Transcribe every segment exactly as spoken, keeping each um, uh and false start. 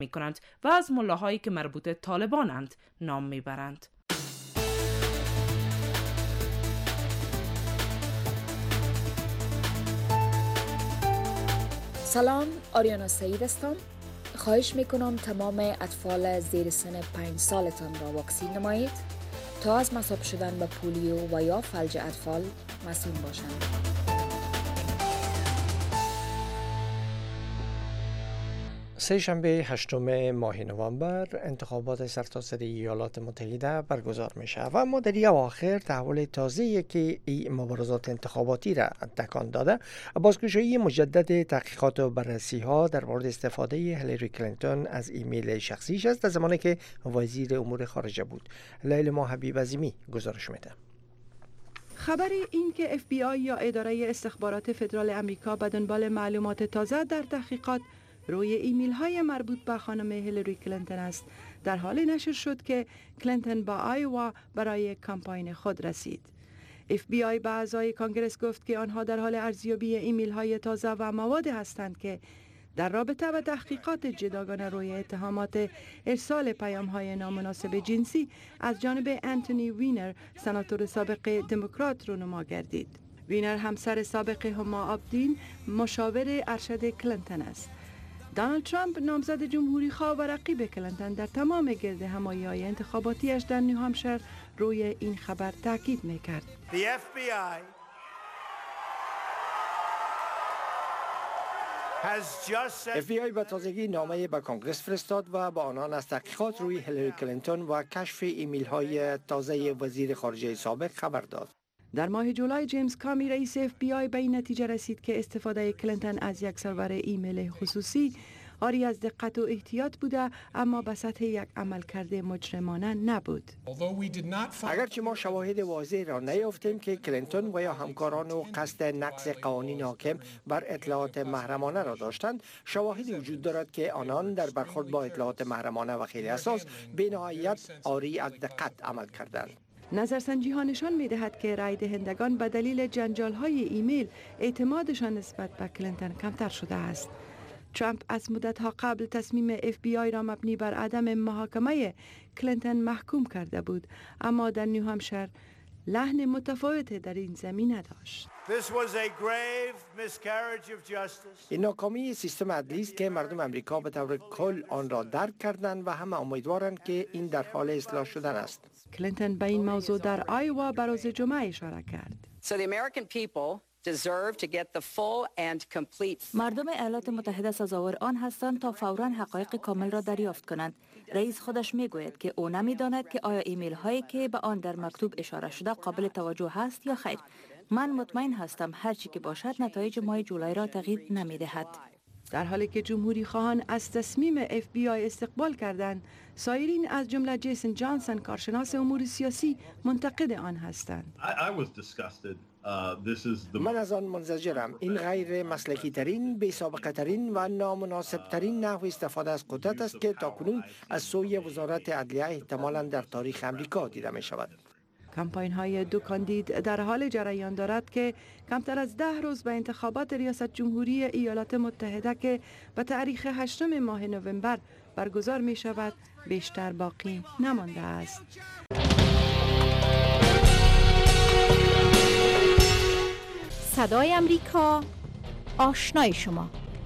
می کنند و از ملاهایی که مربوط طالبانند نام می برند. سلام، آریانا سعید هستم. خواهش میکنم تمام اطفال زیر سن پنج سالتان را واکسین نمایید تا از مصاب شدن به پولیو و یا فلج اطفال مسئول باشند. سه شنبه هشتم ماه نوامبر انتخابات سرتاسری ایالات متحده برگزار می شود و اما در این اواخر تحول تازه‌ای که این مبارزات انتخاباتی را تکان داده، بازگشایی مجدد تحقیقات و بررسی ها در مورد استفاده هیلاری کلینتون از ایمیل شخصیش است در زمانی که وزیر امور خارجه بود. لیلا حبیب عظیمی گزارش میده. خبر این که اف بی آی یا اداره استخبارات فدرال امریکا به دنبال معلومات تازه در تحقیقات روی ایمیل های مربوط به خانم هیلاری کلینتون است در حال نشر شد که کلینتون با آیوا برای کمپاین خود رسید. اف بی آی به اعضای کانگرس گفت که آنها در حال ارزیابی ایمیل های تازه و مواد هستند که در رابطه با تحقیقات جداگانه روی اتهامات ارسال پیام های نامناسب جنسی از جانب انتونی وینر، سناتور سابق دموکرات رونما گردید. وینر همسر سابق هما آبدین مشاور ارشد کلینتون است. دونالد ترامپ نامزد جمهوری خواه و رقیب کلینتون در تمام گرد همایی‌های انتخاباتیش در نیوهمشر روی این خبر تاکید می‌کرد. The اف بی آی اف بی آی به تازگی نامه به کانگرس فرستاد و با آنان از تحقیقات روی هیلاری کلینتون و کشف ایمیل های تازه وزیر خارجه سابق خبر داد. در ماه جولای جیمز کامی رئیس اف بی آی به این نتیجه رسید که استفاده کلینتون از یک سرور ایمیل خصوصی آری از دقت و احتیاط بوده، اما به سطح یک عملکرد مجرمانه نبود. اگرچه ما شواهد واضح را نیافتیم که کلینتون و یا همکاران او قصد نقض قوانین حاکم بر اطلاعات محرمانه را داشتند، شواهدی وجود دارد که آنان در برخورد با اطلاعات محرمانه و خیلی حساس بی‌نهایت آری از دقت عمل کردند. نظرسنجی ها نشان می دهد که رای دهندگان به دلیل جنجال های ایمیل اعتمادشان نسبت به کلینتون کمتر شده است. ترامپ از مدت ها قبل تصمیم اف بی آی را مبنی بر عدم محاکمه کلینتون محکوم کرده بود، اما در نیوهمشر لحن متفاوت در این زمینه داشت. این ناکامی سیستم عدلی است که مردم امریکا به طور کل آن را درک کردند و همه امیدوارند که این در حال اصلاح شدن است. کلینتون به این موضوع در آیوا به روز جمعه اشاره کرد. So the American people deserve to get the full and complete. مردم ایالات متحده سزاوار آن هستند تا فوراً حقایق کامل را دریافت کنند. رئیس خودش میگوید که او نمیداند که آیا ایمیل هایی که به آن در مکتوب اشاره شده قابل توجه است یا خیر. من مطمئن هستم هر چی که باشد نتایج ماه جولای را تغییر نمیدهد. در حالی که جمهوری خواهان از تصمیم اف بی آی استقبال کردند، سایرین از جمله جیسون جانسون کارشناس امور سیاسی منتقد آن هستند. من از آن منزجرم. این غیر مسلکی ترین، بی سابقه ترین و نامناسب ترین نحو استفاده از قدرت است که تاکنون از سوی وزارت عدلیه احتمالاً در تاریخ امریکا دیده می شود. کمپاین های دو کاندید در حال جریان دارد که کمتر از ده روز به انتخابات ریاست جمهوری ایالات متحده که به تاریخ هشتم ماه نوامبر برگزار می شود بیشتر باقی نمانده است. صدای امریکا، آشنای شما.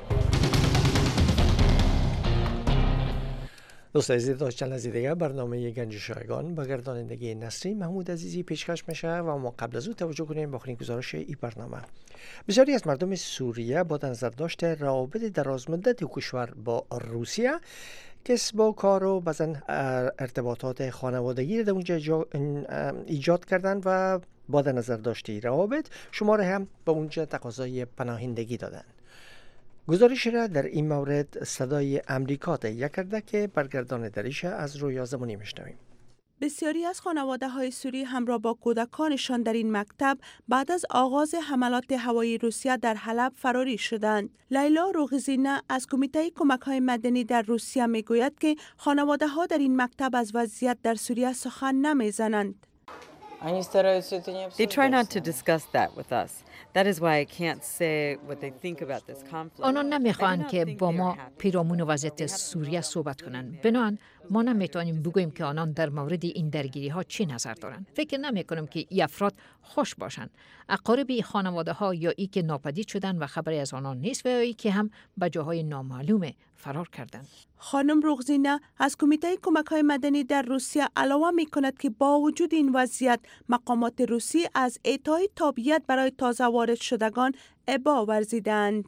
دوست عزیز، داشتن از دیگه برنامه گنج شایگان با گردانندگی نسرین محمود عزیزی پیشکش میشه و ما قبل از او توجه کنیم به آخرین گزارش این برنامه. بسیاری از مردم سوریه با نظرداشت روابط درازمدت کشور با روسیه، کسب و کار و بعضن ارتباطات خانوادگی در اونجا ایجاد کردند و با نظرداشت روابط شماره هم به اونجا تقاضای پناهندگی دادند. گزارش را در این مورد صدای امریکا تهیه کرده که برگردان دریش از رویا زمانی میشنویم. بسیاری از خانواده های سوری همراه با کودکانشان در این مکتب بعد از آغاز حملات هوایی روسیه در حلب فراری شدند. لیلا روغزینه از کمیته کمک های مدنی در روسیه می گوید که خانواده ها در این مکتب از وضعیت در سوریه سخن نمی زنند. They try not to discuss that with us. That is why I can't say what they think about this conflict. آنان نمیخواهند که با ما پیرامون وضعیت سوریه صحبت کنند. بنابراین ما نمیتوانیم بگوییم که آنان در مورد این درگیری ها چی نظر دارند. فکر نمی کنم که این افراد خوش باشند. اقارب خانواده ها یا ای که ناپدید شدند و خبری از آنان نیست و یا ای که هم به جاهای نامعلوم فرار کردند. خانم رغزینه از کمیته کمک‌های مدنی در روسیه علاوه می‌کند که با وجود این وضعیت مقامات روسی از اعطای تابعیت برای تازه وارد شدگان ابا ورزیدند.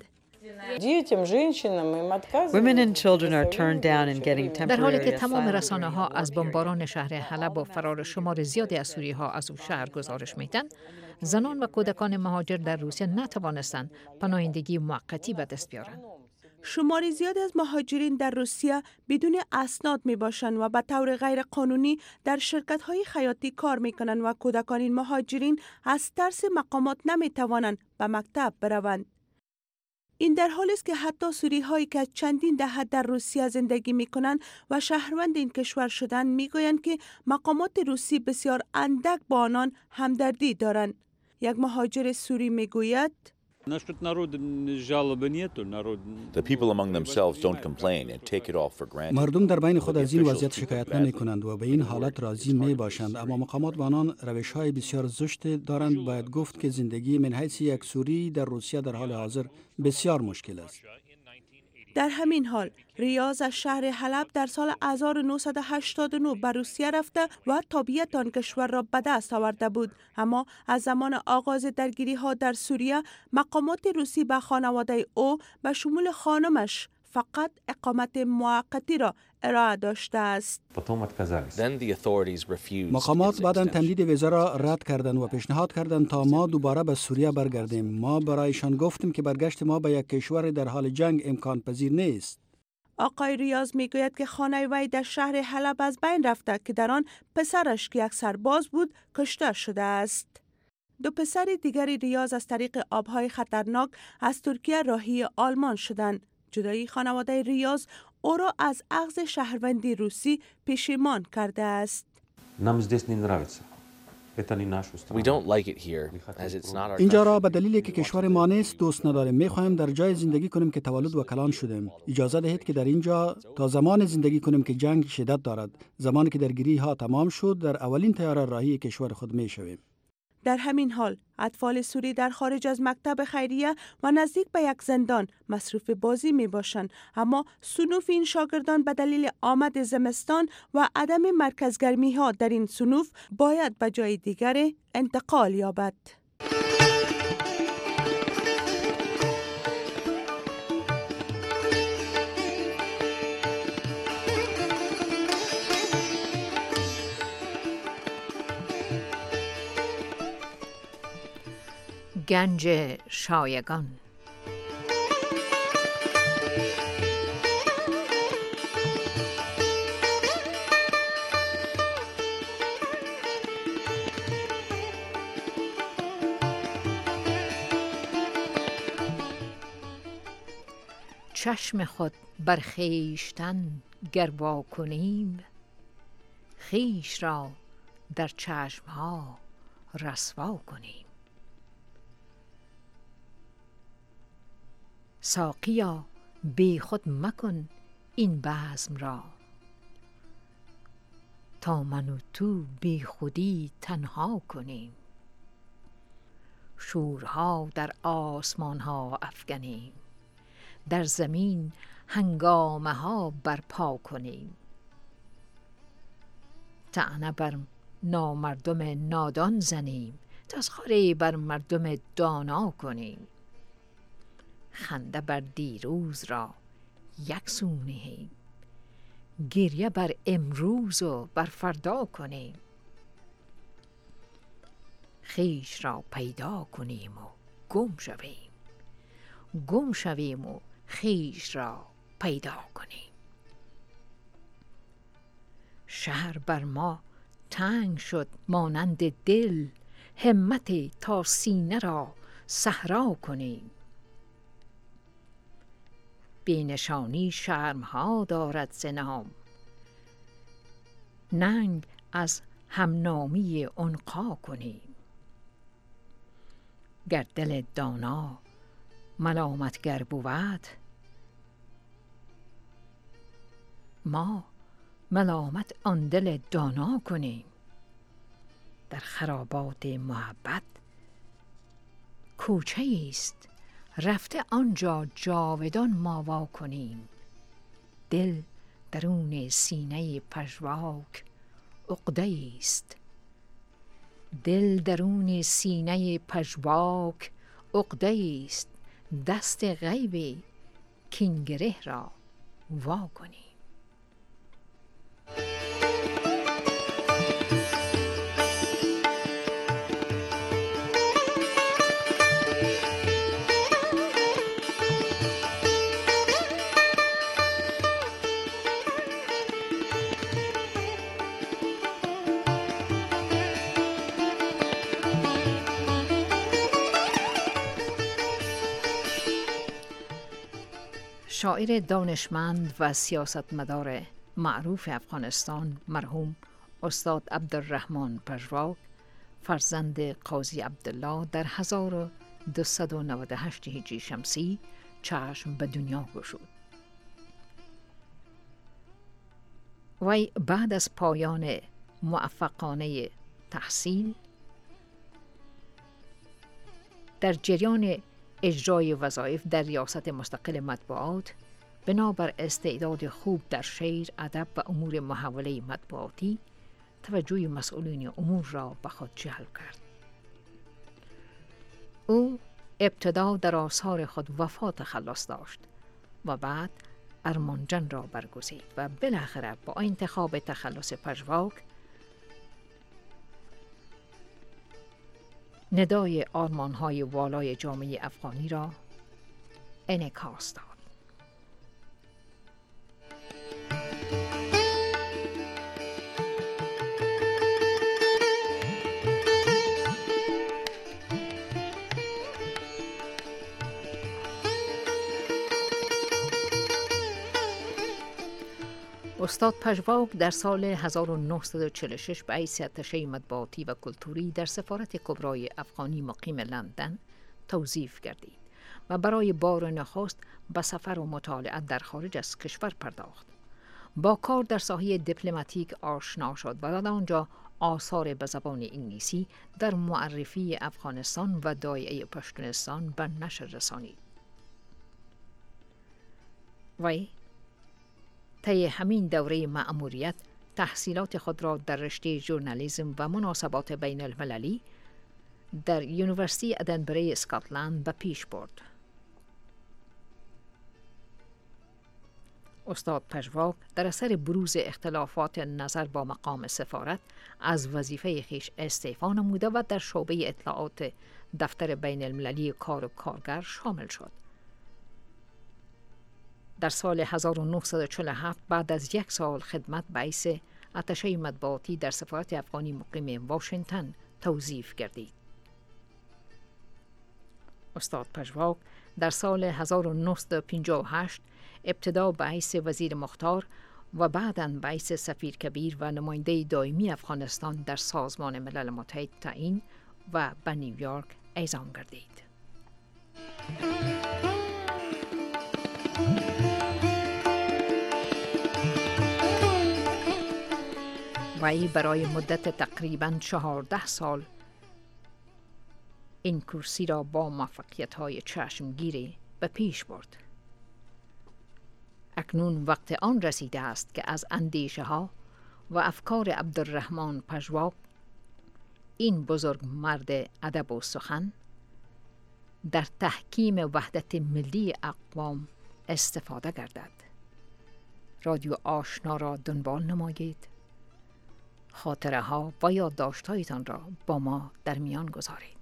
Women and children are turned down and getting temporary در حالی که تمام asylum. رسانه ها از بمباران شهر حلب و فرار شمار زیادی از سوری ها از او شهر گزارش میدن، زنان و کودکان مهاجر در روسیه نتوانستند پناهندگی موقتی به دست بیارند. شماری زیادی از مهاجرین در روسیه بدون اسناد می باشند و به طور غیر قانونی در شرکت های خیاطی کار می کنند و کودکان این مهاجرین از ترس مقامات نمی توانند به مکتب بروند. این در حالی است که حتی سوری هایی که چندین دهه در روسیه زندگی می کنند و شهروند این کشور شدند می گویند که مقامات روسی بسیار اندک با آنان همدردی دارند. یک مهاجر سوری می گوید The people among themselves don't complain and take it all for granted. مردم در بین خود از این وضعیت شکایت نمی کنند و به این حالت راضی می باشند، اما مقامات با آنان روش های بسیار زشت دارند. باید گفت که زندگی من حیث یک سوری در روسیه در حال حاضر بسیار مشکل است. در همین حال ریاض از شهر حلب در سال هزار و نهصد و هشتاد و نه به روسیه رفته و تابعیت آن کشور را به دست آورده بود، اما از زمان آغاز درگیری ها در سوریه مقامات روسی به خانواده او به شمول خانمش فقط اقامت موقتی را ارائه داشته است. مقامات بعداً تمدید ویزا را رد کردند و پیشنهاد کردند تا ما دوباره به سوریه برگردیم. ما برایشان گفتیم که برگشت ما به یک کشور در حال جنگ امکان پذیر نیست. آقای ریاض میگوید که خانه وی در شهر حلب از بین رفته که در آن پسرش که یک سرباز بود کشته شده است. دو پسر دیگری ریاض از طریق آبهای خطرناک از ترکیه راهی آلمان شدند. جدایی خانواده ریاض او را از اخذ شهروندی روسی پشیمان کرده است. اینجا را به دلیلی که کشور ما نیست دوست نداریم. می‌خواهیم در جای زندگی کنیم که تولد و کلان شدیم. اجازه دهید که در اینجا تا زمان زندگی کنیم که جنگ شدت دارد. زمانی که درگیری ها تمام شد در اولین طیاره راهی کشور خود می‌شویم. در همین حال اطفال سوری در خارج از مکتب خیریه و نزدیک به یک زندان مصروف بازی می باشند، اما صنوف این شاگردان به دلیل آمد زمستان و عدم مرکزگرمی ها در این صنوف باید به جای دیگر انتقال یابد. گنج شایگان. چشم خود بر خویشتن گر وا کنیم، خویش را در چشمها رسوا کنیم. ساقیا بی خود مکن این بزم را، تا من و تو بی خودی تنها کنیم. شورها در آسمان ها افگنیم، در زمین هنگامه ها برپا کنیم. طعنه بر نامردم نادان زنیم، تسخیری بر مردم دانا کنیم. خنده بر دیروز را یک سو نهیم، گریه بر امروز و بر فردا کنیم. خویش را پیدا کنیم و گم شویم، گم شویم و خویش را پیدا کنیم. شهر بر ما تنگ شد مانند دل، همت تا سینه را صحرا کنیم. بینشانی شرمها دارد ز نام، ننگ از همنامی عنقا کنیم. گر دل دانا ملامتگر بود، ما ملامت آن دل دانا کنیم. در خرابات محبت کوچه است، رفته آنجا جاودان ما وا کنیم. دل درون سینه پژواک عقده است، دل درون سینه پژواک عقده است. دست غیبی کین گره را وا کنیم. شاعر دانشمند و سیاستمدار معروف افغانستان مرحوم استاد عبدالرحمن پژواک فرزند قاضی عبدالله در هزار و دویست و نود و هشت هجری شمسی چشم به دنیا گشود. وی بعد از پایان موفقانه تحصیل در جریان اجرای وظایف در ریاست مستقل مطبوعات بنابر استعداد خوب در شعر، ادب و امور محوله مطبوعاتی توجه مسئولین امور را به خود جلب کرد. او ابتدا در آثار خود وفا تخلص داشت و بعد ارمانجان را برگزید و بالاخره با انتخاب تخلص پژواک ندای آرمان‌های والای جامعه افغانی را انعکاس داد. استاد پژواک در سال هزار و نهصد و چهل و شش به حیث اتشه مطبوعاتی و کلتوری در سفارت کبرای افغانی مقیم لندن توظیف گردید و برای بار نخست به سفر و مطالعه در خارج از کشور پرداخت. با کار در ساحه دیپلماتیک آشنا شد و در آنجا آثار به زبان انگلیسی در معرفی افغانستان و دایره پشتونستان به نشر رسانید. وی طی همین دوره مأموریت تحصیلات خود را در رشته ژورنالیسم و مناسبات بین المللی در یونیورسیتی ادنبره اسکاتلند به پیش برد. استاد پژواک در اثر بروز اختلافات نظر با مقام سفارت از وظیفه خویش استعفا نموده و در شعبه اطلاعات دفتر بین المللی کار و کارگر شامل شد. در سال هزار و نهصد و چهل و هفت بعد از یک سال خدمت به حیث اتشه مطبوعاتی در سفارت افغانی مقیم واشنگتن توظیف گردید. استاد پژواک در سال هزار و نهصد و پنجاه و هشت ابتدا به حیث وزیر مختار و بعداً به حیث سفیر کبیر و نماینده دائمی افغانستان در سازمان ملل متحد تعیین و به نیویورک اعزام گردید. وی برای مدت تقریباً چهارده سال این کرسی را با موفقیت‌های چشمگیری به پیش برد. اکنون وقت آن رسیده است که از اندیشه ها و افکار عبدالرحمن پژواک، این بزرگ مرد ادب و سخن، در تحکیم وحدت ملی اقوام استفاده گردد. رادیو آشنا را دنبال نمایید. خاطره ها و یادداشت‌هایتان را با ما در میان گذارید.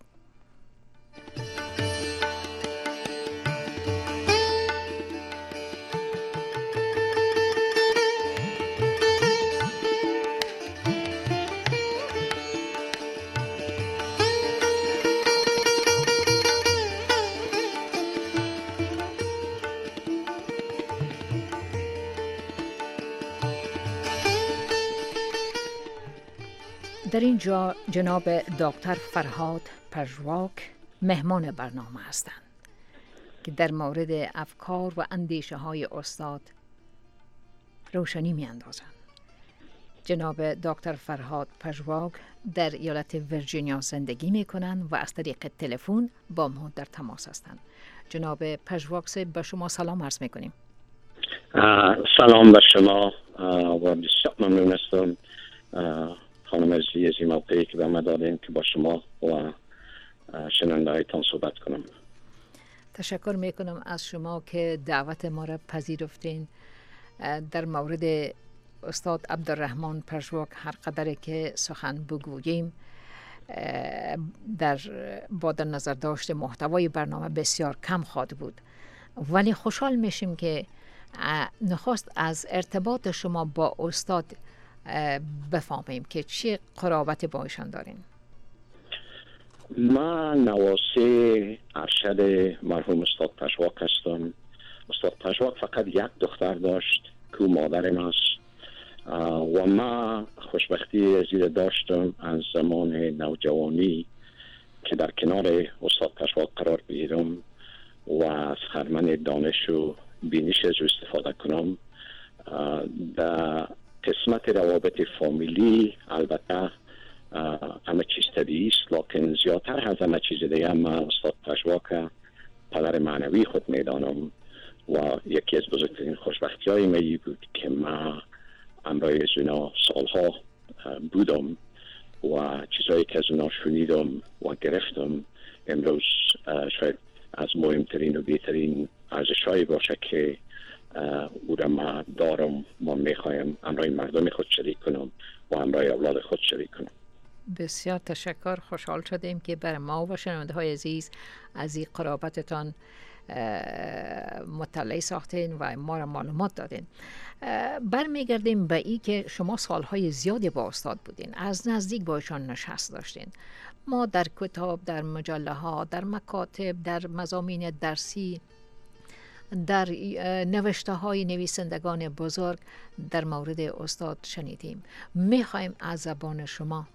در اینجا جناب دکتر فرهاد پژواک مهمان برنامه هستند که در مورد افکار و اندیشه های استاد روشنی می اندازند. جناب دکتر فرهاد پژواک در ایالت ویرجینیا زندگی می کنند و از طریق تلفن با ما در تماس هستند. جناب پژواک به شما سلام عرض می کنیم. سلام به شما و بسیار ممنون هستم خانم عزیزی از این موقعی که به ما دادین که با شما و شنونده هایتان صحبت کنم. تشکر می کنم از شما که دعوت ما را پذیرفتین. در مورد استاد عبدالرحمن پژواک هر قدر که سخن بگوییم در با در نظر داشت محتوای برنامه بسیار کم خواهد بود، ولی خوشحال میشیم که نخست از ارتباط شما با استاد بفهمیم که چه قرابت با ایشان دارین. من نواسه ارشد مرحوم استاد پژواک هستم. استاد پژواک فقط یک دختر داشت که مادرم است و ما خوشبختی زیر داشتم از زمان نوجوانی که در کنار استاد پژواک قرار بگیرم و از خرمن دانش و بینش از استفاده کنم. در قسمت روابط فامیلی البته همه چیز طبیعی است، لکن زیادتر از همه چیز دیگه من استاد پژواک پدر معنوی خود میدانم و یکی از بزرگترین خوشبختی های من بود که من همراه از اونا سالها بودم و چیزهایی که از اونا شنیدم و گرفتم امروز شاید از مهمترین و بهترین ارزش‌هایی باشه که او را ما دارم و میخوایم همراه مردم خود شریک کنم و همراه اولاد خود شریک کنم. بسیار تشکر، خوشحال شدیم که بر ما و شنونده های عزیز از این قرابتتان مطلع ساختین و ما را معلومات دادین. برمیگردیم به ای که شما سالهای زیادی با استاد بودین، از نزدیک با ایشان نشست داشتین. ما در کتاب، در مجله ها، در مکاتب، در مضامین درسی، در نوشته های نویسندگان بزرگ در مورد استاد شنیدیم. میخوایم از زبان شما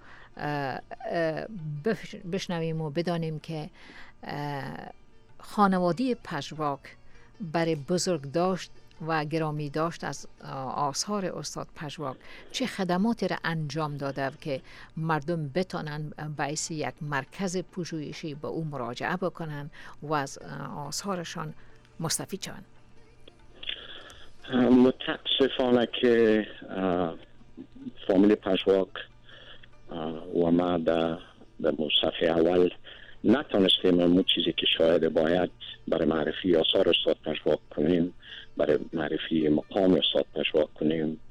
بشنویم و بدانیم که خانواده پژواک برای بزرگ داشت و گرامی داشت از آثار استاد پژواک چه خدماتی را انجام داده که مردم بتانن باعث یک مرکز پژوهشی به او مراجعه بکنن و از آثارشان مستفید شوند. متاسفانه که فامیل پژواک و ما در صفحه اول نتونستیم اون چیزی که شاید باید برای معرفی آثار استاد پژواک کنیم، برای معرفی مقام استاد پژواک کنیم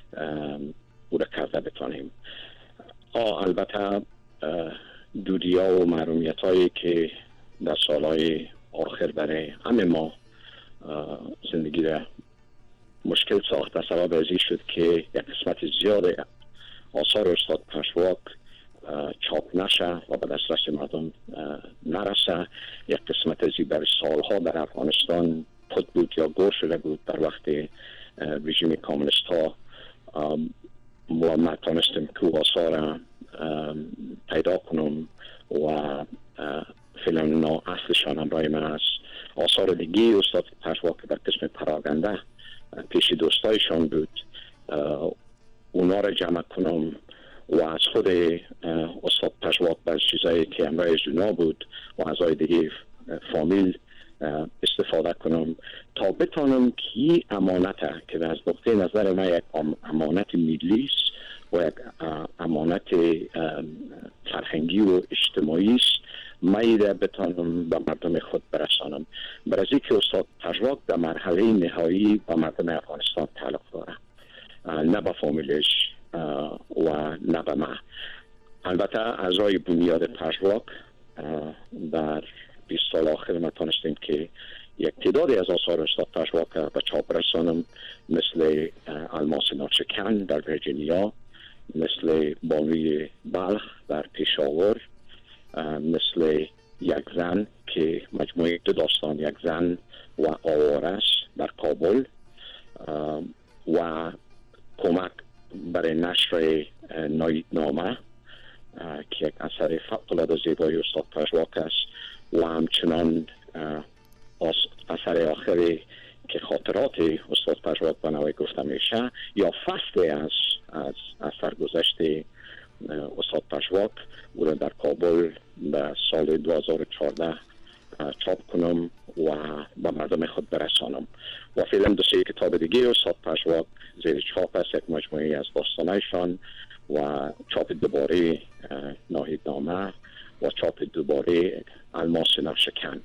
او را کرده بتانیم. البته دودیا و محرومیت هایی که در سالهای آخر برای همه ما زندگی را مشکل ساخت سبب ازی شد که یک قسمت زیاد آثار استاد پژواک چاپ نشه و به دسترس مردم نرسه. یک قسمت ازی برای سالها در افغانستان پد بود یا گور شده بود در وقت رژیم کامونیست ها و ما تانستیم که آثار پیدا کنم و فعلا نا اصلشان همراه من است. آثار دیگه استاد پژواک در قسم پراگنده پیش دوستایشان بود، اونا را جمع کنم و از خود استاد پژواک بعض چیزایی که همراه از اونا بود و از های دیگه فامیل استفاده کنم تا بتانم که امانته که از نقطه نظر من یک امانت ملی است و یک امانت فرهنگی و اجتماعی است، مایده بتانم به مردم خود برسانم. برای که استاد پژواک در مرحله نهایی با مردم افغانستان تعلق داره، نه به فامیلش و نه به من. البته اعضای بنیاد پژواک در بیست سال آخر ما تانستیم که یک تعدادی از آثار استاد پژواک به چاپ رسانم، مثل الماس ناچکن در ویرجینیا، مثل بانوی بلخ در پیشاور، مثل یک زن که مجموعه دو داستان یک زن و آوارش در کابل و کمک برای نشر نایدنامه که یک اثر فوق‌العاده زیبای استاد پژواک است و همچنان اثر آخری که خاطرات استاد پژواک به نوعی گفته میشه یا فصلی از از اثر گذشت استاد پژواک او را در کابل به سال دو هزار و چهارده چاپ کنم و به مردم خود برسانم و فعلا دو سه کتاب دیگه استاد پژواک زیر چاپ است، یک مجموعه از داستانایشان و چاپ دوباره ناهیدنامه و چاپ دوباره الماس نقشکن.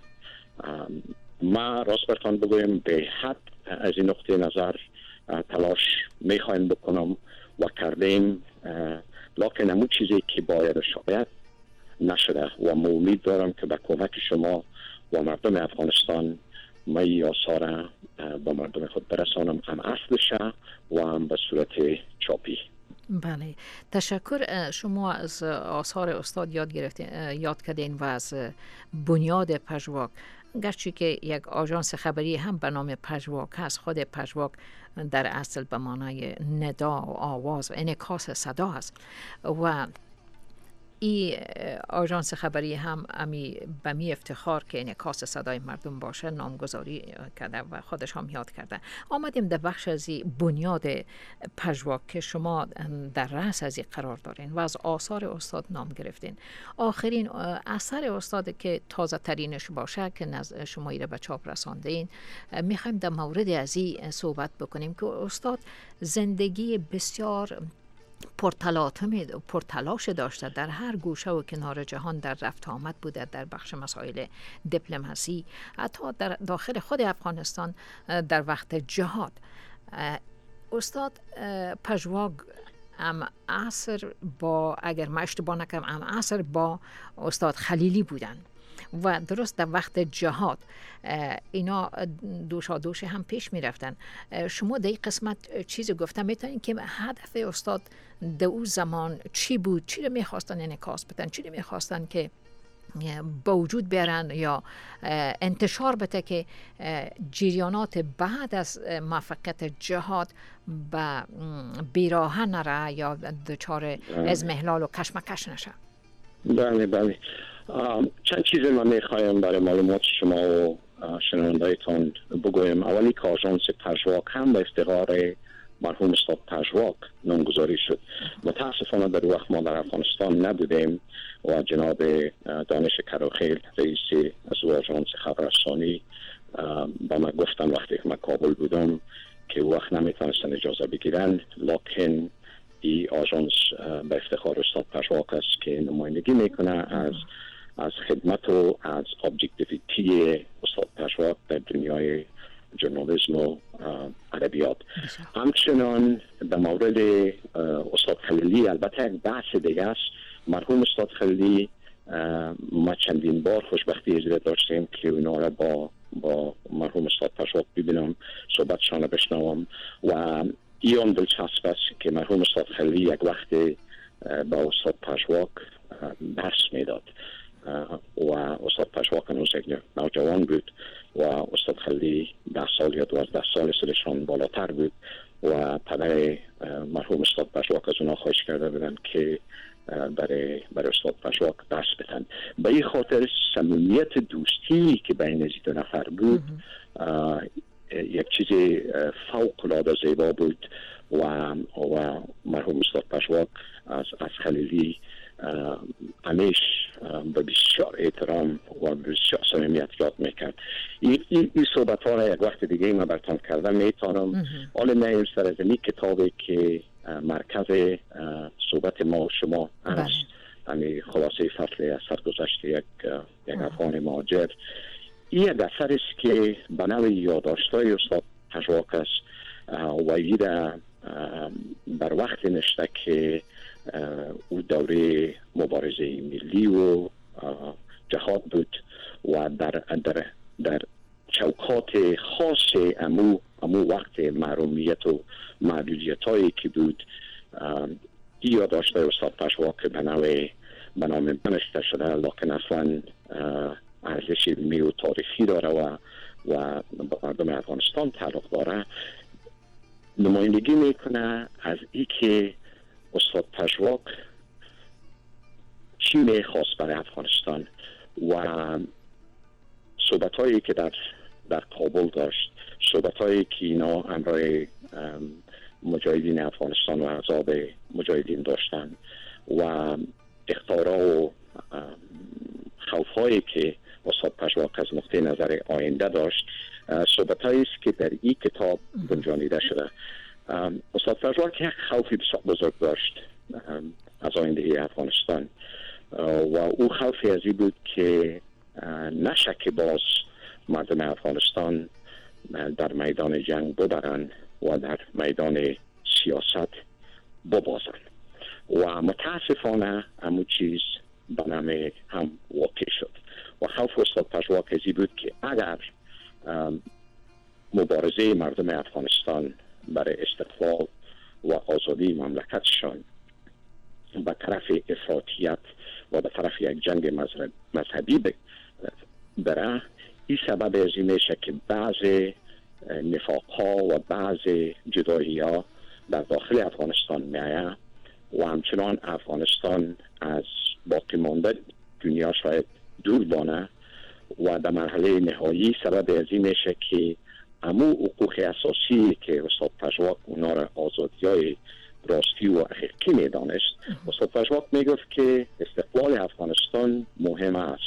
ما راست برتان بگویم به حد از این نقطه نظر تلاش میخوایم بکنم و کردیم، لکن همون چیزی که باید شاید نشده و ما امید دارم که به کمک شما و مردم افغانستان ما این آثار با مردم خود برسانم، هم اصلشه و هم به صورت چاپی. بله، تشکر. شما از آثار استاد یاد گرفتین، یاد کردین و از بنیاد پژواک، گرچه که یک آژانس خبری هم به نام پژواک هست، خود پژواک در اصل به معنای ندا و آواز و انعکاس صدا است و این آژانس خبری هم امی به می افتخار که انعکاس صدای مردم باشه نامگذاری کرده و خودش هم یاد کرده. آمدیم در بخش از بنیاد پژواک که شما در رأس از این قرار دارین و از آثار استاد نام گرفتین. آخرین اثر استاد که تازه ترینش باشه که شما ایره به چاپ رساندین، میخوایم در مورد از این صحبت بکنیم که استاد زندگی بسیار پرتلاطم پرتلاش داشته، در هر گوشه و کنار جهان در رفت آمد بوده، در بخش مسائل دیپلماسی، حتی در داخل خود افغانستان در وقت جهاد. استاد پژواک ام عصر با، اگر ما اشتباه نکنم، ام عصر با استاد خلیلی بودن و درست در وقت جهاد اینا دوشا دوش هم پیش می رفتن. شما در این قسمت چیزی گفتن میتونین که هدف استاد در اون زمان چی بود، چی رو میخواستن انعکاس بدن، چی رو میخواستن که با وجود بیارن یا انتشار بده که جریانات بعد از موفقیت جهاد به بیراه نره یا دچار ازمهلال و کشمکش نشه؟ بله بله، چند چیز من میخوایم برای معلومات شما و شنوندهایتان بگویم. اولی که آژانس پژواک هم به افتخار مرحوم استاد پژواک نامگذاری شد. متاسفانه در وقت ما در افغانستان نبودیم و جناب دانش کراخیل رئیس از آژانس خبررسانی با من گفتن وقتی که من کابل بودم که وقت نمیتونستن اجازه بگیرن، لکن این آژانس به افتخار استاد پژواک است که نمایندگی میکنه از از خدمت و از ابجکتیویتی استاد پژواک در دنیای ژورنالیسم و ادبیات. همچنان در مورد استاد خلیلی البته یک بحث دیگه است. مرحوم استاد خلیلی ما چندین بار خوشبختی اجرا داشتیم که اونا را با با مرحوم استاد پژواک ببینم، صحبتشان را بشنوم و ایام دلچسب است که مرحوم استاد خلیلی یک وقت با استاد پژواک بحث میداد و استاد پژواک هنوز یک نوجوان بود و استاد خلیلی ده سال یا دوازده سال سالشان بالاتر بود و پدر مرحوم استاد پژواک از اونا خواهش کرده بودن که برای برای استاد پژواک درس بدن. به این خاطر صمیمیت دوستی که بین از دو نفر بود یک چیز فوق العاده زیبا بود و و مرحوم استاد پژواک از از خلیلی همیش به بسیار احترام و بسیار صمیمیت یاد میکرد. این این صحبت ها را یک وقت دیگه من براتون کردم میتونم. حالا نه سر از این کتابی که مرکز صحبت ما و شما است، یعنی خلاصه فصل از سرگذشت یک یک افغان مهاجر، این یک اثر است که به نوع یادداشت‌های استاد پژواک است و این در وقت نشته که او دوره مبارزه ملی و جهاد بود و در در در چوکات خاص امو امو وقت محرومیت و محدودیت هایی که بود، این یادداشت‌های استاد پژواک به نوع به نام نوشته شده، لکن اصلا ارزش علمی و تاریخی داره و و به مردم افغانستان تعلق داره، نمایندگی میکنه از ای که استاد پژواک چی میخواست برای افغانستان و صحبت هایی که در در کابل داشت، صحبت هایی که اینا همراه مجاهدین افغانستان و احزاب مجاهدین داشتن و اختارا و خوف هایی که استاد پژواک از نقطه نظر آینده داشت، صحبت هایی است که در این کتاب گنجانیده شده. استاد پژواک یک خوفی بسیار بزرگ داشت از آینده افغانستان و او خوفی از این بود که نشه که باز مردم افغانستان در میدان جنگ ببرن و در میدان سیاست ببازن و متاسفانه همون چیز بنامه هم واقع شد و خوف استاد پژواک از این بود که اگر مبارزه مردم افغانستان برای استقلال و آزادی مملکتشان به طرف افراطیت و به طرف یک جنگ مذهبی بره، این سبب از این میشه که بعض نفاق ها و بعض جدایی ها در داخل افغانستان میایه و همچنان افغانستان از باقی مانده دنیا شاید دور بانه و در مرحله نهایی سبب از این میشه که امو حقوق اساسی که استاد پژواک اونا را آزادیای راستی و حقیقی میدانست، استاد پژواک میگفت که استقلال افغانستان مهم است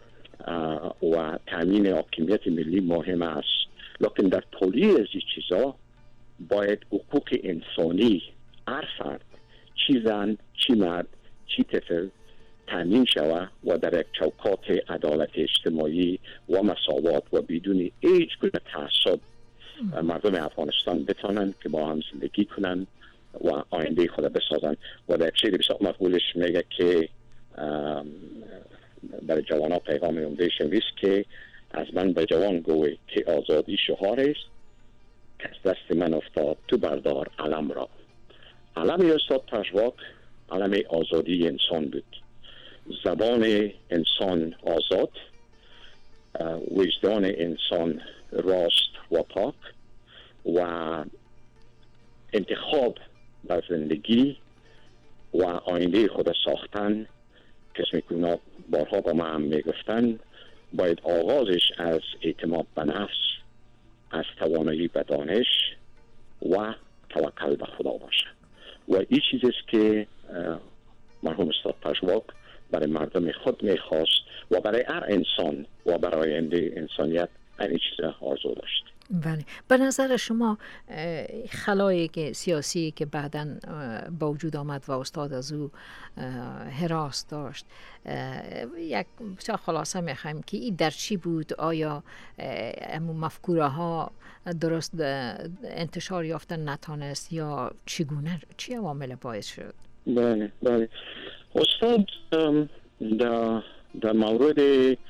و تامین حاکمیت ملی مهم است، لکن در طولی از این چیزا باید حقوق انسانی هر فرد، چی زن، چی مرد، چی طفل تامین شود و در یک چوکات عدالت اجتماعی و مساوات و بدون هیچ گونه تعصب مردم افغانستان بتانند که با هم زندگی کنند و آینده خود بسازن. و در شعر بسیار مقبولش میگه که برای جوانان پیغام عمدهش است که از من به جوان گوی که آزادی شعار است، که از دست من افتاد تو بردار علم را. علم استاد پژواک علم آزادی انسان بود، زبان انسان آزاد، وجدان انسان راست و پاک و انتخاب بر زندگی و آینده خود ساختن. کسی که بارها با من هم میگفتن باید آغازش از اعتماد به نفس، از توانایی به دانش و توکل به خدا باشه و این چیزیست که مرحوم استاد پژواک برای مردم خود میخواست و برای هر انسان و برای آینده انسانیت این چیز آرزو داشت. بله، به نظر شما خلایی که سیاسی که بعداً با وجود آمد و استاد از او حراس داشت، یک بسیار خلاصه میخوایم که این در چی بود؟ آیا امو مفکوره ها درست انتشار یافتن نتانست یا چگونه، چی عوامل باعث شد؟ بله بله استاد در در مورد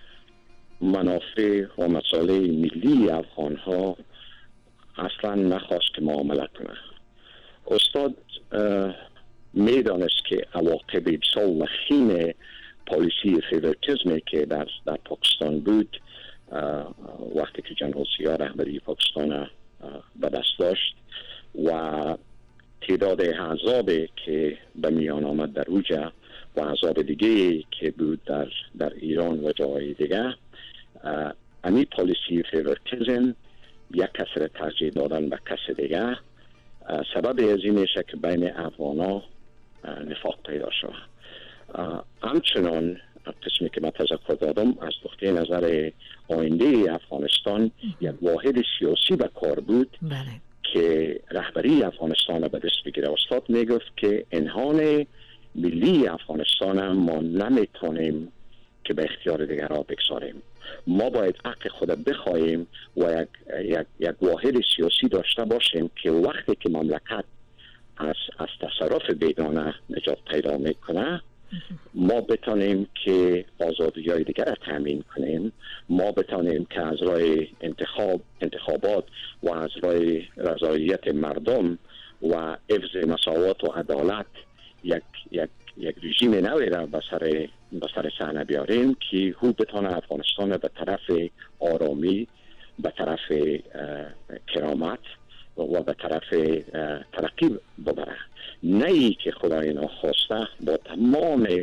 منافع و مسائل ملی افغان ها اصلا نخواست که معامله کنه. استاد میدانست که عواقب بسیار وخیم پالیسی فیورتیزمی که در در پاکستان بود وقتی که جنرال سیاه رهبری پاکستان به دست داشت و تعداد احزابی که به میان آمد در اوجه و احزاب دیگه که بود در در ایران و جای دیگه، امی پالیسی فیورتیزم یک کس را ترجیح دادن به کس دیگه سبب از این میشه که بین افغانا نفاق پیدا شود. همچنان قسمی که من تذکر دادم از نقطه نظر آینده افغانستان یک واحد سیاسی به کار بود بله. که رهبری افغانستان را به دست بگیره. استاد میگفت که انهان ملی افغانستان ما نمیتونیم که به اختیار دیگران بگذاریم، ما باید حق خود بخواهیم و یک, یک, یک واحد سیاسی داشته باشیم که وقتی که مملکت از, از تصرف بیگانه نجات پیدا میکنه ما بتانیم که آزادی های دیگر را تامین کنیم، ما بتانیم که از راه انتخاب انتخابات و از راه رضایت مردم و حفظ مساوات و عدالت یک یک یک رژیم نوی را به سر به سر صحنه بیاریم که او بتانه افغانستان به طرف آرامی، به طرف کرامت و به طرف ترقی ببره، نه ای که خدای ناخواسته با تمام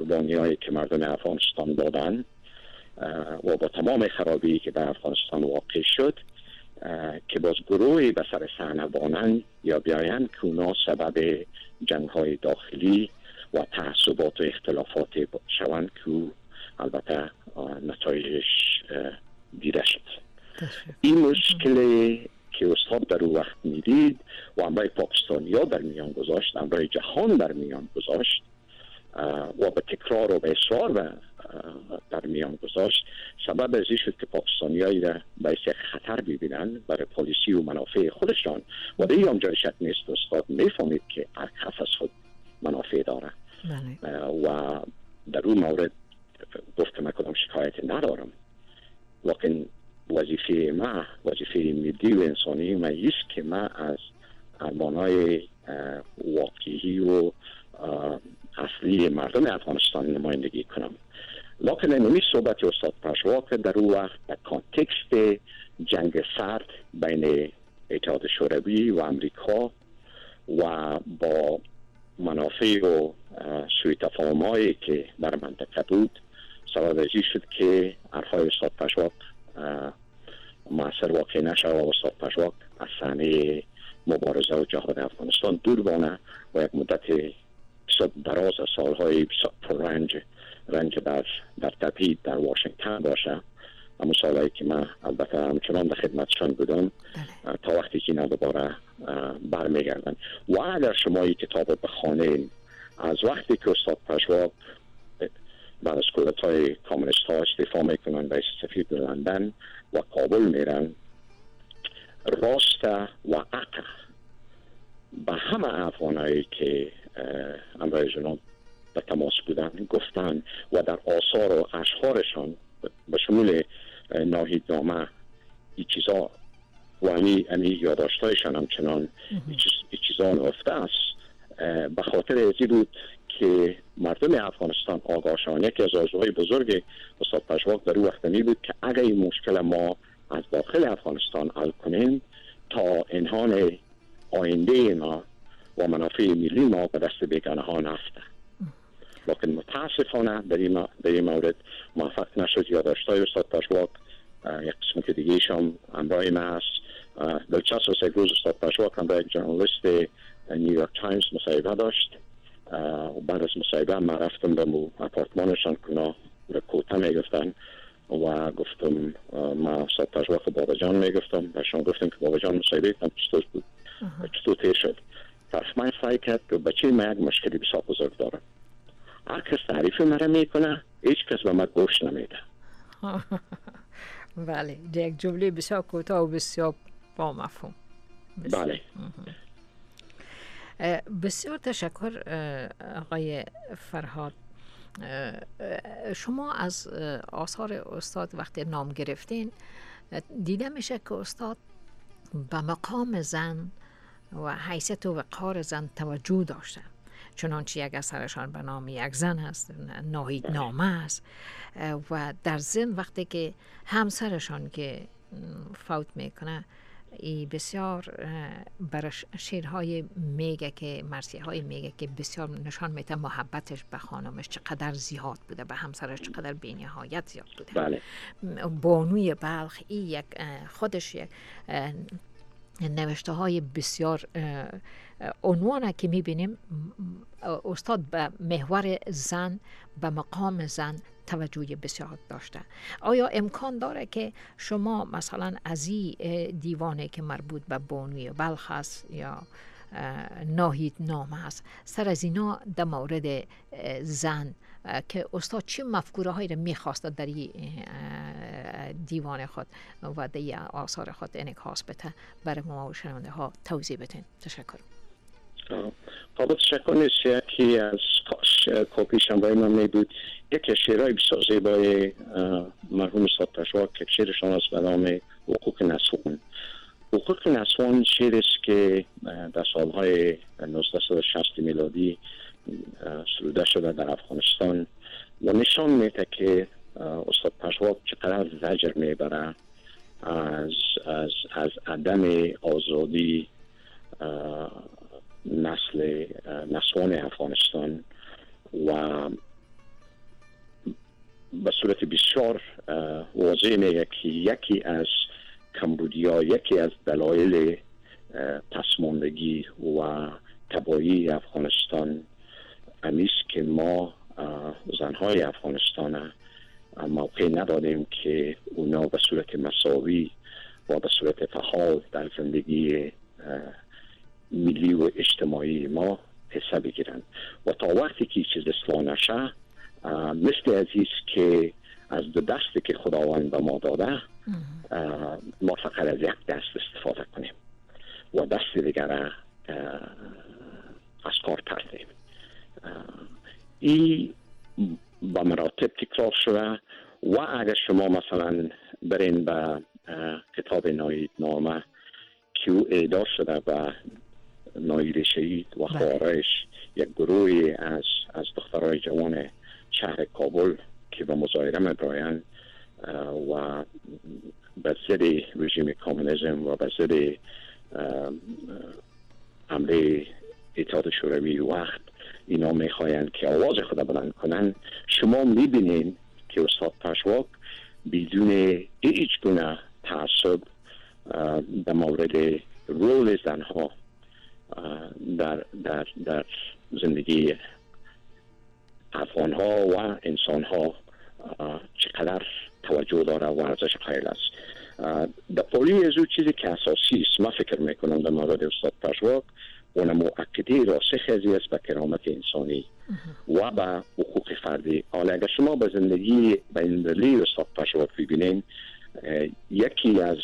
قربانی هایی که مردم افغانستان دادن و با تمام خرابی که در افغانستان واقع شد که باز گروهی به سر صحنه بانند یا بیایند که اونا سبب جنگ های داخلی و تعصبات و اختلافات شوند که البته نتایجش دیده شد. این مشکل که استاد در اون وقت میدید و امرای پاکستانی ها در میان گذاشت، امرای جهان در میان گذاشت و به تکرار و به اصرار در میان گذاشت، سبب از این شد که پاکستانی هایی را باعث خطر ببینن برای پالیسی و منافع خودشان و در این هم جای شک نیست. استاد میفهمید که هر کس از خود منافع داره و در اون مورد گفت که من کدام شکایت ندارم، لیکن وظیفه ما، وظیفه ملی و انسانی ما است که ما از ارمانهای واقعی و اصلی مردم افغانستان نمایندگی کنم. لیکن اینمی صحبت استاد پشوا که در اون وقت در کانتکست جنگ سرد بین اتحاد شوروی و امریکا و با منافع و سوء تفاهم‌هایی که در منطقه بود، سبب ازی شد که حرفهای استاد پشواک موثر واقع نشد و استاد پشواک از صحنه مبارزه و جهاد افغانستان دور بانه و یک مدت بسیار دراز از سالهای بسیار پررنج رنج در در تبعید در واشنگتن باشه. اما سالهایی که من البته همچنان در خدمتشان بودم تا وقتی که اینا دوباره برمیگردن. و اگر شما این کتاب رو بخوانید، از وقتی که استاد پشواک بعد از کودتای کامونیست ها استعفا میکنن رئیس سفیر به لندن و کابل میرن، راست و عقل به همه افغانایی که امرای جناب به تماس بودن گفتن و در آثار و اشعارشان به شمول ناهیدنامه این چیزا و امی, امی یادداشت‌هایشان همچنان این چیزا نهفته است. به خاطر ازی بود که مردم افغانستان آگاهشان، یکی از آرزوهای بزرگ استاد پشواک در اون وقت می بود که اگر این مشکل ما از داخل افغانستان حل کنیم تا انهان آینده ما و منافع ملی ما به دست بیگانه ها نفته. لیکن متاسفانه در این, در این مورد موفق نشد. یادداشت‌های استاد پشواک یک قسم که دیگه ایشان همراه ما هست. دلچسب است، یک روز استاد پشواک همراه یک ژورنالیست نیویورک تایمز مصاحبه داشت و بعد از مصاحبه من رفتم به مو اپارتمانشان که اونا رو کوتا میگفتن و گفتم من استاد پشواک بابا جان میگفتم، بهشان گفتم که بابا جان مصاحبه کن چطور بود، چطور تیر شد. طرف من سعی کرد که بچه من یک مشکلی بسیار بزرگ دارم، هر کس تعریف مرا میکنه هیچ کس به من گوش نمیده. بله، یک جمله بسیار کوتاه و بسیار با مفهوم. بله. بسیار تشکر آقای فرهاد. شما از آثار استاد وقتی نام گرفتین دیده میشه که استاد به مقام زن و حیثیت و وقار زن توجه داشته، چنانچه یک اثرشان به نام یک زن است، ناهیدنامه است و در ضمن وقتی که همسرشان که فوت میکنه ای بسیار برش شعرهای میگه که مرثیه های میگه که بسیار نشان میده محبتش به خانمش چقدر زیاد بوده، به همسرش چقدر بی نهایت زیاد بوده. بله. بانوی بلخ ای یک خودش یک نوشته های بسیار عنوانه که میبینیم استاد به محور زن، به مقام زن توجه بسیار داشته. آیا امکان داره که شما مثلا از این دیوانه که مربوط به بانوی بلخ است یا ناهیدنامه است، سر از اینا در مورد زن که استاد چه مفکوره هایی رو میخواسته در این دیوان خود و در این آثار خود انعکاس بده برای ما و شنونده ها توضیح بدین؟ تشکر. قابل تشکر نیست. یکی از کپی شنبایی من می بود یکی شعرهای بسیار زیبای مرحوم استاد پشواک که شعرشان است به نام حقوق نسوان. حقوق نسوان شعر است که در سالهای نوزده صد و شصت میلادی سروده شده در افغانستان و نشان میده که استاد پشواک چقدر زجر میبره از از از عدم آزادی نسل نسوان افغانستان و به صورت بسیار واضح میگه که یکی از کمبودیا، یکی از دلایل پسماندگی و تباهی افغانستان امیست که ما زنهای افغانستان موقع ندادیم که اونا به صورت مساوی و به صورت فعال در زندگی ملی و اجتماعی ما حصه بگیرن و تا وقتی که چیز اصلاح نشه مثل عزیز که از دو دستی که خداوند به ما داده ما فقط از یک دست استفاده کنیم و دست دیگر از کار پرتیم. این با مراتب تکرار شده و اگر شما مثلا برین به کتاب نایید نامه که او اعداد شده به نایید شهید و خوارش یک گروهی از از دخترای جوان شهر کابل که به مظاهره می‌آیند و به ضد رژیم کمونیسم و به ضد حمله اتحاد شوروی وقت اینا میخواین که آواز خود بلند کنن. شما میبینین که استاد پژواک بدون هیچ گونه تعصب در مورد رول زنها در در در زندگی افغانها و انسانها چقدر توجه داره و ارزش قائل است. در پولی از او چیزی که اساسی است ما فکر میکنم در مورد استاد پژواک اون مؤکدی راسخ است به کرامت انسانی و به حقوق فردی. حالا اگر شما به زندگی بین‌المللی استاد پژواک ببینید یکی از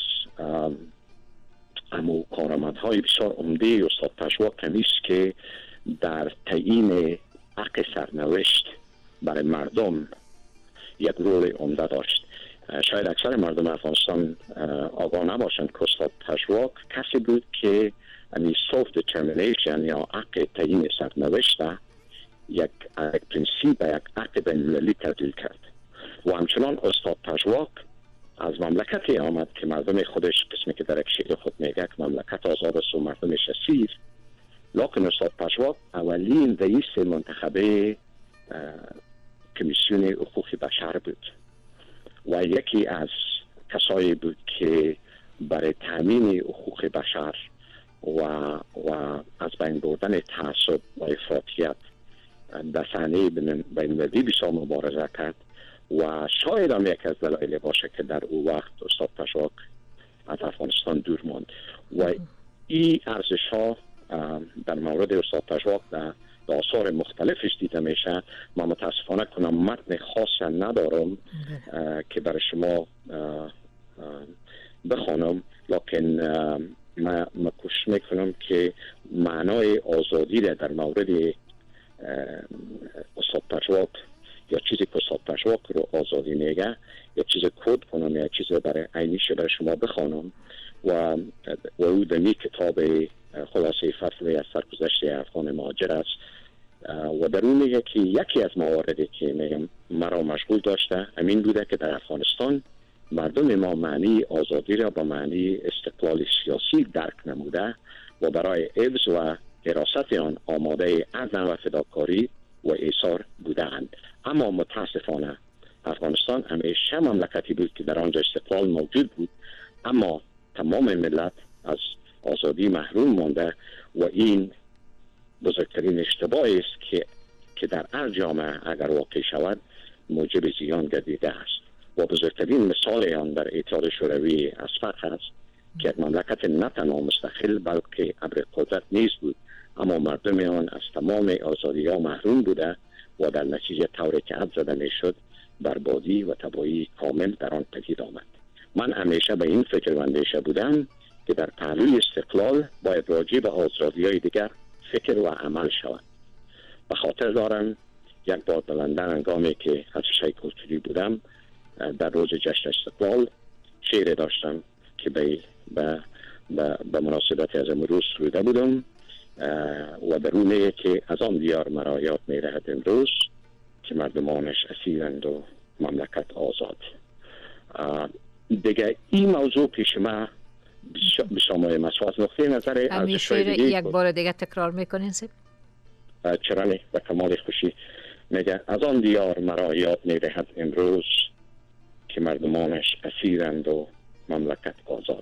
امو کارآمدهای بسیار عمده استاد پژواک است که در تعیین حق سرنوشت برای مردم یک رول عمده داشت. شاید اکثر مردم افغانستان آگاه نباشند که استاد پژواک کسی بود که یعنی سلف دیترمینیشن یا حق تعیین سرنوشت یک یک پرینسیپ یک حق بین‌المللی تبدیل کرد و همچنان استاد پژواک از مملکتی آمد که مردم خودش قسمی که در یک شعر خود میگه که مملکت آزاد است و مردمش اسیر، لکن استاد پژواک اولین رئیس منتخبه کمیسیون حقوق بشر بود و یکی از کسایی بود که برای تامین حقوق بشر و و از بین بردن تعصب و افراطیت در صحنه بین‌المللی بسیار مبارزه کرد و شاید هم یک از دلایل باشه که در او وقت استاد پژواک از افغانستان دور ماند و این ارزش ها در مورد استاد پژواک در آثار مختلفش دیده میشه. من متاسفانه کنم متن خاص ندارم که برای شما بخوانم، لکن من کوشش میکنم که معنای آزادی را در مورد استاد پژواک یا چیزی که استاد پژواک رو آزادی میگه یا چیز کد کنم یا چیز برای عینیش برای شما بخوانم و و او دمی کتاب خلاصه فصل از سرگذشت افغان مهاجر است و در اون میگه که یکی از مواردی که میگم مرا مشغول داشته همین بوده که در افغانستان مردم ما معنی آزادی را با معنی استقلال سیاسی درک نموده و برای حفظ و حراست آن آماده عزم و فداکاری و ایثار بودند. اما متاسفانه افغانستان همیشه مملکتی بود که در آنجا استقلال موجود بود اما تمام ملت از آزادی محروم مانده و این بزرگترین اشتباه است که که در هر جامعه اگر واقع شود موجب زیان گردیده است و بزرگترین مثال آن در اتحاد شوروی اسفق است که مملکت نه تنها مستقل بلکه ابر قدرت نیز بود اما مردم آن از تمام آزادی ها محروم بوده و در نتیجه طوری که حد زده میشد بربادی و تباهی کامل در آن پدید آمد. من همیشه به این فکر و اندیشه بودم که در پهلوی استقلال باید راجع به آزادی‌های دیگر فکر و عمل شود. به خاطر دارم یک بار در لندن هنگامی که اتشه کلتوری بودم در روز جشن استقلال شعر داشتم که به به به مناسبت از امروز سروده بودم و در اونه که از آن دیار مرا یاد می رهد امروز که مردمانش اسیرند و مملکت آزاد. دیگه این موضوع پیش ما به شما مسواز نقطه نظر همیشه یک بار دیگه تکرار میکنین سب؟ چرا نه، به کمال خوشی. میگه از آن دیار مرا یاد میدهد امروز که مردمانش اسیرند و مملکت آزاد.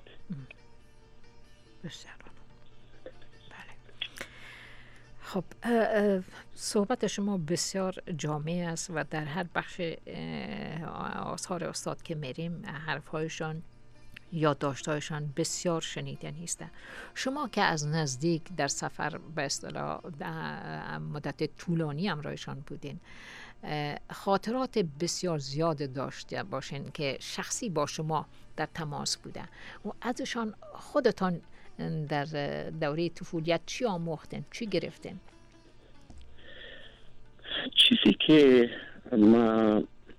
بسیار بله. خب صحبت شما بسیار جامع است و در هر بخش آثار استاد که میریم حرفهایشان یادداشت‌هایشان بسیار شنیدنی است. شما که از نزدیک در سفر به اصطلاح مدت طولانی همراهشان بودین، خاطرات بسیار زیاد داشته باشین که شخصی با شما در تماس بوده و ازشان خودتان در دوره طفولیت چی آموختین، چی گرفتین؟ چیزی که ما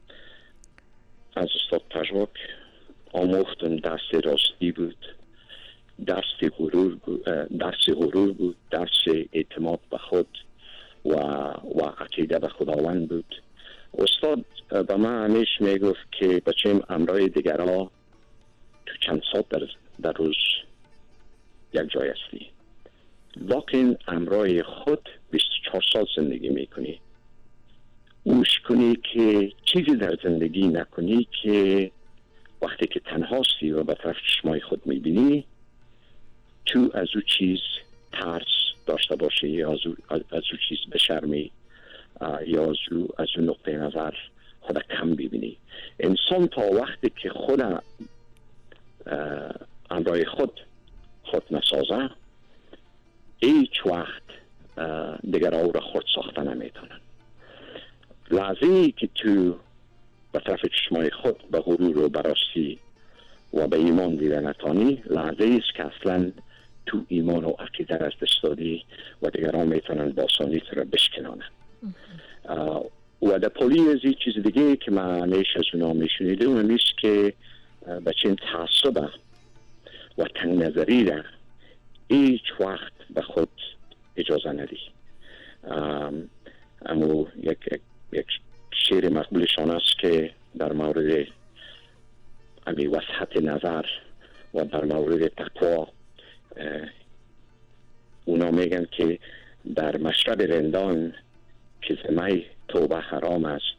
از استاد پژواک آموختم درس راستی بود، درس غرور بود، درس غرور بود، درس اعتماد به خود و و عقیده به خداوند بود. استاد به من همیشه میگفت که بچه‌م امرای دیگرها تو چند ساعت در, در روز یک جای هستی، واقعا امرای خود بیست و چهار ساعت زندگی میکنی. اوش کنی که چیزی در زندگی نکنی که وقتی که تنهاستی و به طرف چشمای خود میبینی تو از او چیز ترس داشته باشی یا از او, از او چیز بشرمی یا از او, از او نقطه نظر خود کم ببینی. انسان تا وقتی که خود امرای خود خود نسازه هیچ وقت دیگر او را خود ساخته نمیتونن. لحظه‌ای که تو به طرف چشمای خود به غرور و براستی و به ایمان دیده نتانی، لحظه‌ای است که اصلا تو ایمان و عقیده از دست دادی و دیگران میتونن با آسانی تو را بشکنانن. و در پولی از این چیز دیگه که من همیشه از اونا میشنیده اونم ایست که بچه تعصب و تنگ نظری را هیچ وقت به خود اجازه ندی. اما یک, یک, یک شعر مقبولشان است که در مورد امی وسعت نظر و در مورد تقوا اونا میگن که در مشرب رندان که زمی توبه حرام است،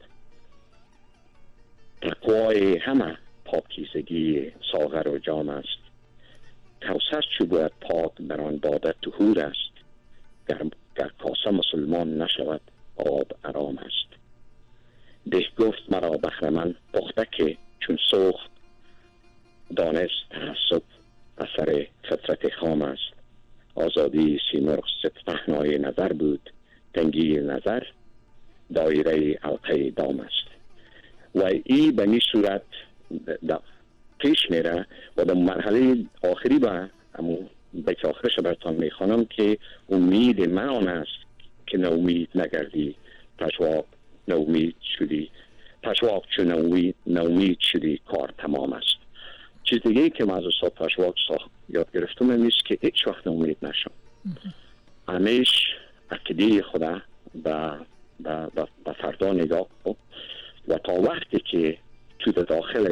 تقوای همه پاکیزگی ساغر و جام است. کوثر چو بود پاک در آن باده طهور است، گر, گر کاسه مسلمان نشود آب حرام است. ده گفت مرا بخر من پخته که چون سوخت، دانست تعصب اثر فطرت خام است. آزادی سیمرغ ست پهنای نظر بود، تنگی نظر دایره حلقه دام است. و ای به این صورت پیش میره و در مرحله آخری به امو بیت آخرش براتان میخوانم که امید من آن است که ناامید نگردی، پژواک ناامید شدی، پژواک چون ناامید شدی کار تمام است. چیز دیگه که من از استاد پژواک یاد گرفتم این است که هیچ وقت ناامید نشم. همیشه عقیده خدا به به فردا نگاه کن و تا وقتی که تو داخلت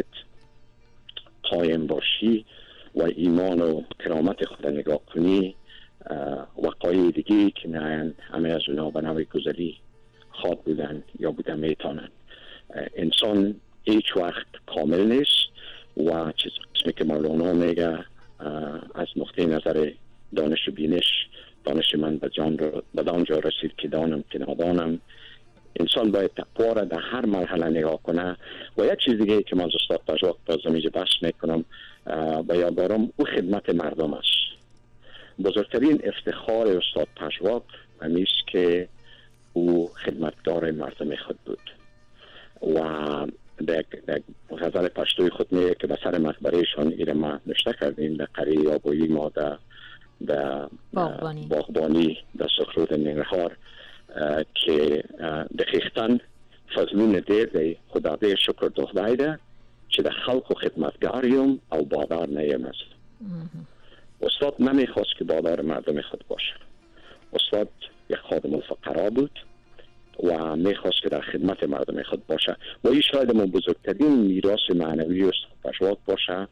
قایم باشی و ایمان و کرامت خدا نگاه کنی، وقایع دیگه که نه همه از اونا به نوع گذری خواد بودن یا بودن میتونن. انسان هیچ وقت کامل نیست و چیز قسمی که مولانا میگه از نقطه نظر دانش و بینش، دانش من به جان به دانجا رسید که دانم که نادانم. انسان باید تقوا را در هر مرحله نگاه کنه. و یک چیز دیگه که من از استاد پژواک باز اینجا بحث میکنم به یاد دارم، او خدمت مردم است. بزرگترین افتخار استاد پژواک همیست که او خدمتگار مردم خود بود و در غزل پشتوی خود میگه که به سر مقبرهشان ایره ما نشته کردیم در قریه یابویی ما در باغبانی, باغبانی در سخرود ننگرهار که دقیقتاً فضلون دیده خدا دیر شکر دخدایده چه در خلق و خدمتگاریم او بادار نیم است. استاد نمیخواست که بادار مردم خود باشه. استاد یک خادم الفقرا بود و میخواست که در خدمت مردم خود باشه و این شاید من بزرگترین میراث معنوی استاد پژواک باشه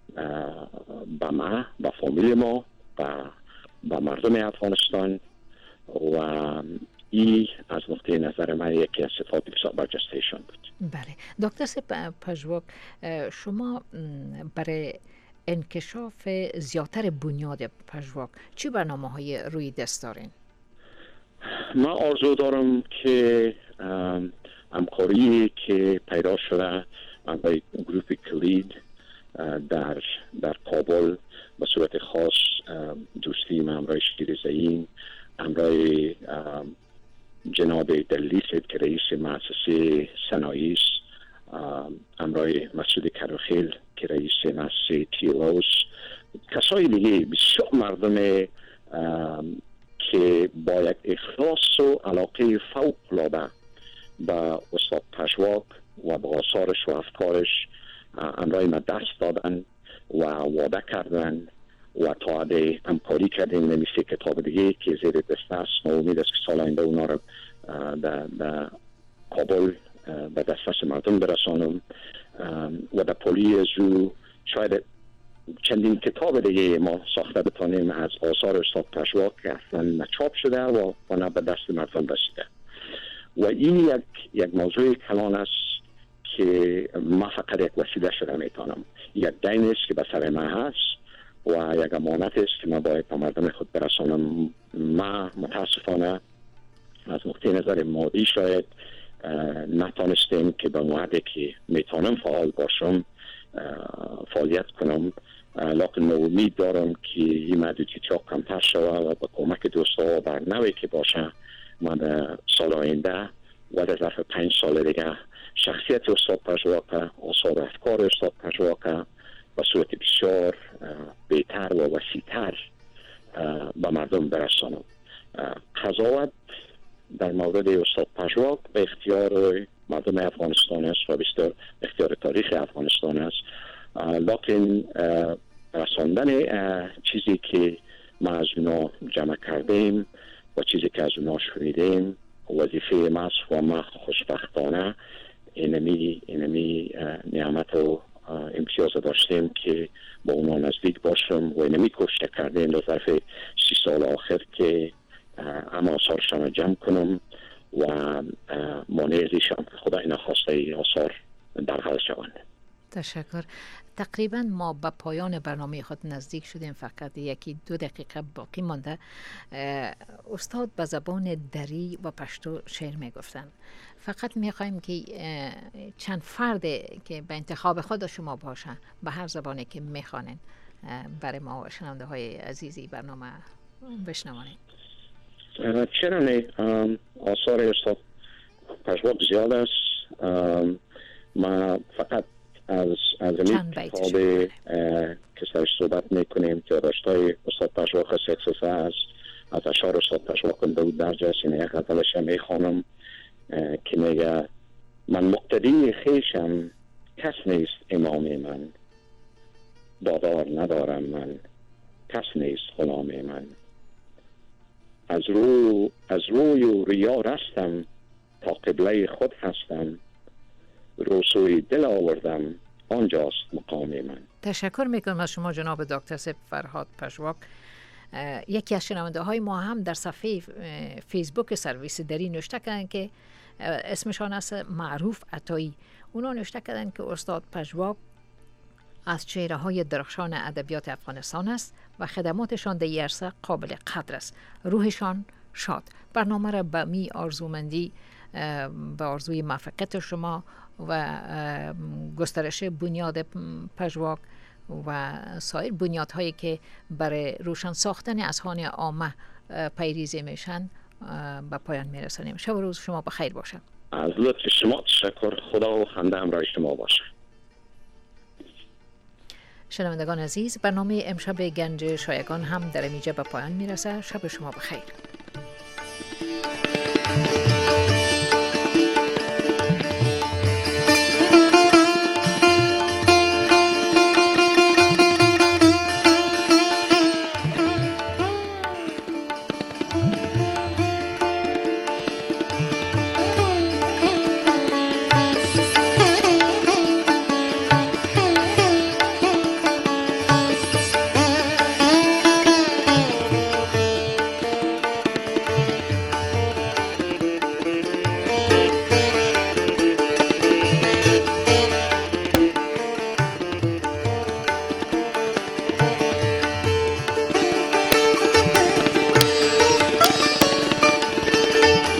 به ما، به فامیل ما، به مردم افغانستان. و این از نقطه به نظر من یکی از صفات بسیار برجسته ایشان بود. بله دکتر سپ پژواک، شما برای انکشاف زیادتر بنیاد پژواک چی برنامه‌های روی دست دارین؟ من آرزو دارم که همکاری که پیدا شده با گروپ کلید در در کابل به صورت خاص دوستی من همراه شیر زعیم، همراه جناب دلیست که رئیس مؤسسه صنایع است، همراه مسعود کروخیل که رئیس مؤسسه تیلوس، کسای دیگه بسیار مردم که با یک اخلاص و علاقه فوق العاده به استاد پژواک و به آثارش و افکارش همراه ما دست دادن و وعده کردن و تا حد همکاری کردیم. نمیشه کتاب دیگه که زیر دست است، ما امید است که سال آینده اونا رو در کابل به دسترس مردم برسانم و در پلی زو شاید چندین کتاب دیگه ما ساخته بتانیم از آثار استاد پژواک که اصلا نچاپ شده و نه به دست مردم رسیده. و این یک یک موضوع کلان است که ما فقط یک وسیله شده میتونم. یک دین است که به سر من هست و یک امانت است که من باید به مردم خود برسانم. ما متاسفانه از نقطه نظر مادی شاید نتانستیم که به موعدی که میتونم فعال باشم فعالیت کنم، لکن امید دارم که این محدودیت ها کمتر شود و با کمک دوستا بر نوعی که باشه من در سال آینده و در ظرف پنج سال دیگه شخصیت استاد پژواک، آثار افکار استاد پژواک به صورت بسیار بهتر و وسیع‌تر به مردم برسانم. قضاوت در مورد استاد پژواک به اختیار مردم افغانستان است و بسیار اختیار تاریخ افغانستان است، لکن رساندن چیزی که ما از اونا جمع کردیم و چیزی که از اونا شنیدیم وظیفه ما است و ما خوشبختانه اینمی اینمی نعمت و امتیاز داشتیم که با اونا نزدیک باشم و اینمی کوشش کردیم در ظرف سی سال آخر که اما آثارشان جمع کنم و مانع زیشم که خدا اینا خواسته آثار در حال شوند. تشکر. تقریبا ما به پایان برنامه خود نزدیک شدیم، فقط یکی دو دقیقه باقی مانده. استاد به زبان دری و پشتو شعر می گفتن. فقط می خواهیم که چند فرد که به انتخاب خود شما باشن به هر زبانی که می خوانن برای ما و شنونده های عزیزی برنامه بشنوانید. چرا نه؟ آثار استاد پژواک زیاد است. ما فقط از از این کتاب که سرش صحبت میکنیم که داشتای استاد پژواک سکسسه است، از اشعار استاد پژواک داود درجه است. این یک غزلش میخوانم که میگه من مقتدی خویشم کس نیست امام من، دادار ندارم من کس نیست غلام من، از رو از روی و ریا رستم تا قبله خود هستم، روسوی دل آوردم آنجاست مقام من. تشکر میکنم از شما جناب دکتر سپ فرهاد پژواک. یکی از شنونده های ما هم در صفحه فیسبوک سرویس دری نوشته کردن که اسمشان است معروف عطایی. اونا نوشته کردن که استاد پژواک از چهره های درخشان ادبیات افغانستان است و خدماتشان در عرصه قابل قدر است. روحشان شاد. برنامه را به می آرزومندی به آرزوی موفقیت شما و گسترش بنیاد پژواک و سایر بنیادهایی که برای روشن ساختن اذهان عامه پیریزی میشن به پایان میرسانیم. شب و روز شما بخیر باشه. از لطف شما تشکر. خدا و خنده همراه شما باشه. شنوندگان عزیز، برنامه امشب گنج شایگان هم در اینجا به پایان میرسه. شب شما بخیر.